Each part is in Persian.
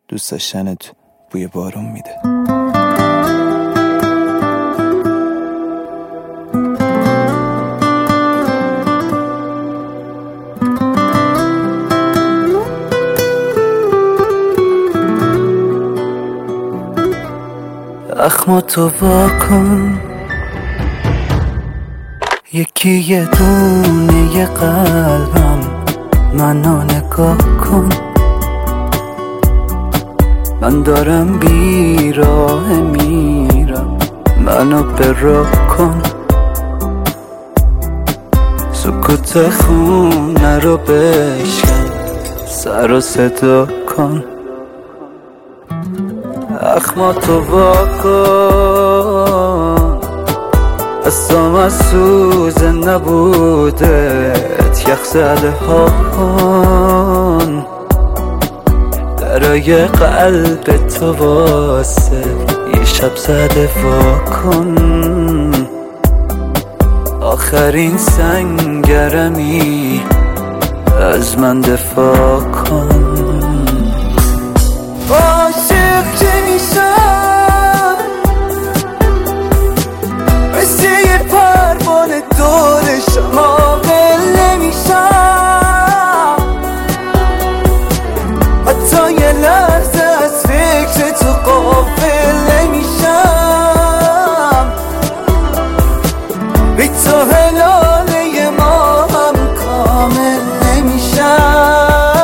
دوست داشتنت بوی بارون میده. زخماتو واکن، یکی یه دونه قلبم منو نگاه کن. من دارم بیراه میرم، منو براه کن. سکوت خونه رو بشکن، سر و صدا کن. زخماتو واکن، اصلا از سوز نبودت یخ زده ها کن. درای قلب تو واسه یه شب زده وا کن. آخرین سنگرمی از من دفاع کن. عاشق که میشم مثل یه پروانه دور شما ول نمیشم. حتی یه لحظه از فکر تو غافل نمیشم. بی تو هلاله ما هم کامل نمیشم.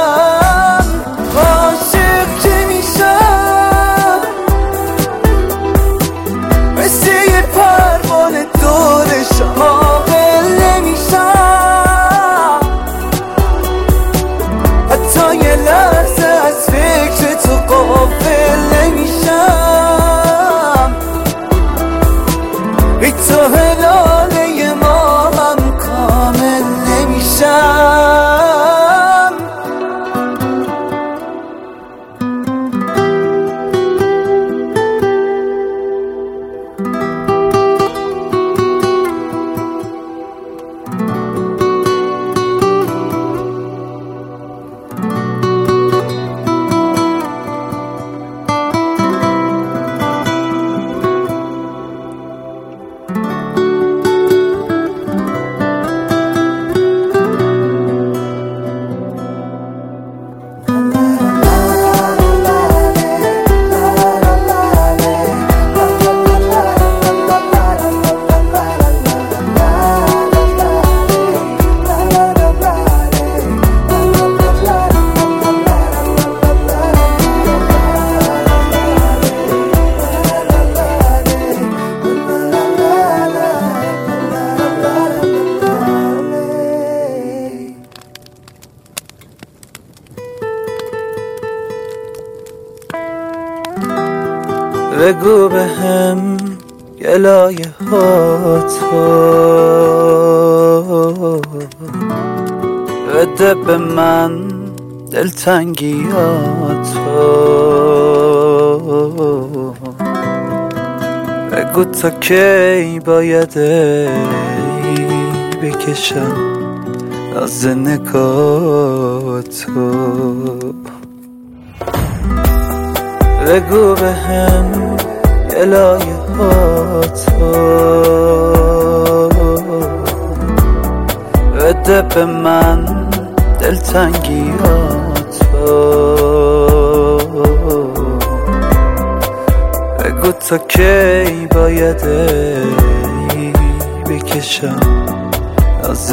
بگو بهم گلایه هاتو، بده به من دلتنگیاتو. بگو تا کی باید بکشم از نگاتو. بگو بهم گلایه هاتو، بده به من دلتنگیاتو. بگو تا کی باید بکشم از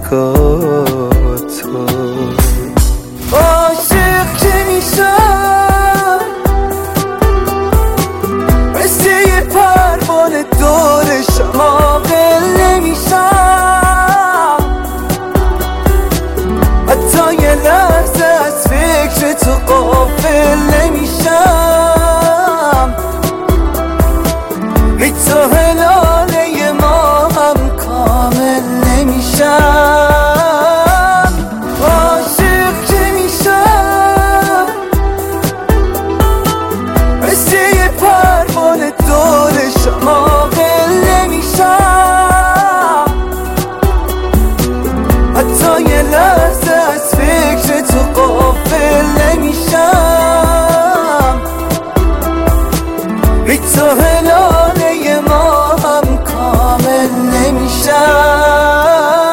نگاتو. عاشق که میشم مثل یه پروانه دور شما ول نمیشم. حتی یه لحظه از فکر تو غافل نمیشم. بی تو هلاله ما هم کامل نمیشم. تو هلانه ما هم کامل نمیشم.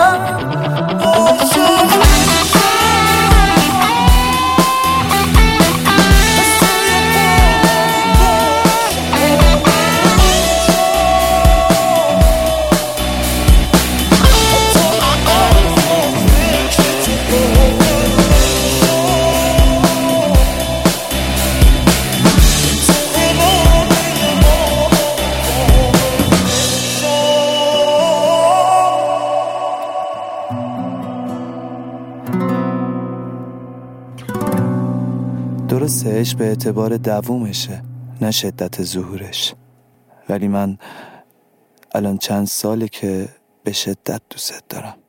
درسته عشق به اعتبار دوومشه نه شدت ظهورش، ولی من الان چند ساله که به شدت دوست دارم.